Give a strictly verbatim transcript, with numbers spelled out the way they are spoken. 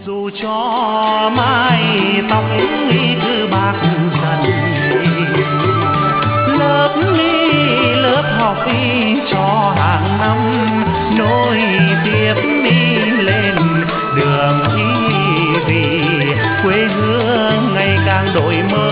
dù cho mái tóc cứ bạc dần, lớp đi lớp học đi cho hàng năm nối tiếp đi lên đường đi vì quê hương ngày càng đổi mới.